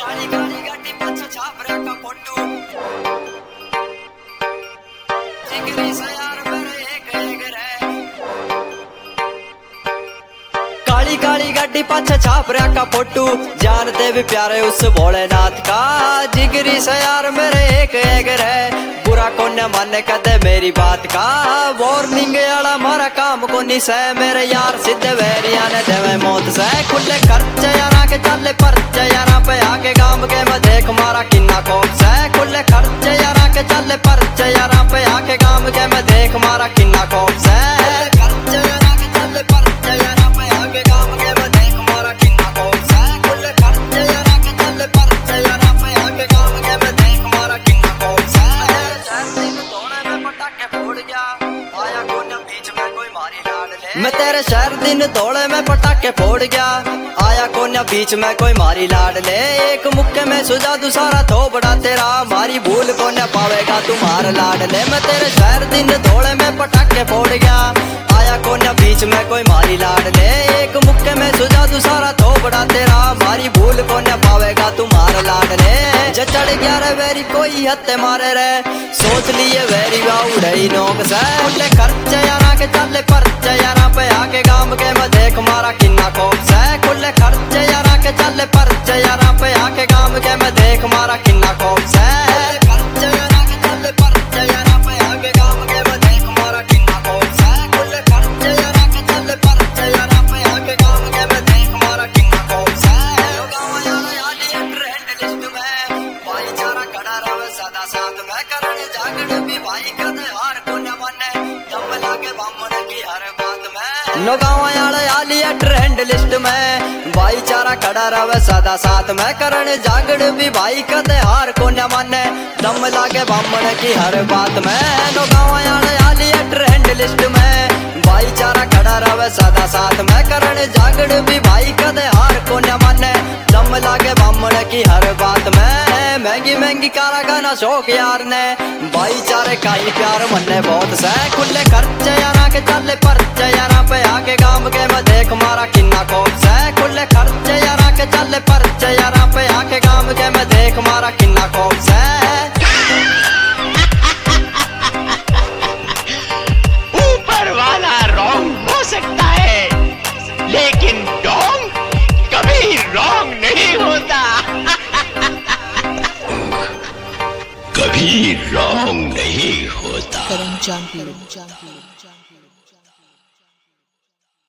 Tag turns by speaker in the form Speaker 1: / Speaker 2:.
Speaker 1: काली काली गड्डी पीछे छाप रहा का फोटो जिगरी सा यार मेरे एक रे काली काली गड्डी पीछे छाप रहा का फोटो जानते भी प्यारे उस भोलेनाथ का जिगरी सा यार मेरे एक रे बुरा कौन माने कदे मेरी बात का वार्निंग वाला मारा काम को नहीं सह मेरे यार सीधे वैरिया ने देवे मौत से खुले खर्चे यारा के चले परचे यारा पे आके गांव के मैं देख मारा किन्ना कौन से खुले खर्चे यारा के चले परचे यारा पे आके गांव के मैं देख मारा किन्ना कौन से खर्चे यारा के चले परचे यारा पे आके गांव के मैं देख मारा किन्ना कौन से खुले खर्चे यारा के चले परचे यारा पे आके गांव के मैं देख मारा किन्ना कौन से मैं तेरे शहर दिन दौड़े में पटाखे फोड़ गया आया कोन्या बीच में कोई मारी लाड ले एक मुक्के में सुझा दू सारा थोबड़ा तेरा मारी भूल कोन्या पावेगा तुम्हारा लाड ले मैं तेरे शहर दिन दौड़े में पटाखे फोड़ गया आया कोन्या बीच में कोई मारी लाड ले एक मुक्के में सुझा दू सारा थोबड़ा तेरा मारी भूल कोन्या पावेगा तुम्हारा लाड ले जे चढ़ गया रे वेरी कोई हत्ते मारे रे सोच लिए वेरी उड़ई नोक से उठले खर्चे यारा के चले परचे यारा पे आके गांव के मैं देख मारा किन्ना कोप से खुले खर्चे यारा के चले परचे यारा पे आके गांव के मैं देख मारा किन्ना कोप से खर्चे यारा के चले परचे यारा पे आके गांव के मैं देख मारा किन्ना कोप से खुले खर्चे यारा के चले परचे यारा पे आके गांव के मैं देख मारा किन्ना कोप से गांव यारा याली ट्रेंड लिस्ट में भाईचारा खड़ा रहे सदा साथ में करने जागड़ भी भाई कदे हार को न माने दम लागे बामण की हर बात में नो गाँव आली ट्रेंड लिस्ट में भाईचारा खड़ा रहे सदा साथ में करने जागड़ भी भाई कदे हार को न माने दम लागे बामण की हर बात में नो गाँव आली ट्रेंड लिस्ट में भाईचारा खड़ा रहे सदा साथ में करने जागड़ भी भाई कदे हार को न माने दम लागे बामण की हर बात में महंगी महंगी कारा गाना शौक यार ने भाईचारे का ही प्यार मन्ने बहुत से खुले खर्चे यारा के चले परचे यारा पे आके गांव के मैं देख मारा किन्ना कोप से खुले खर्चे यारा के चले परचे यारा पे आके गांव के मैं देख मारा किन्ना कोप से
Speaker 2: ऊपर वाला रॉन्ग हो सकता है लेकिन डोंग कभी रॉन्ग नहीं होता कभी रॉन्ग नहीं होता।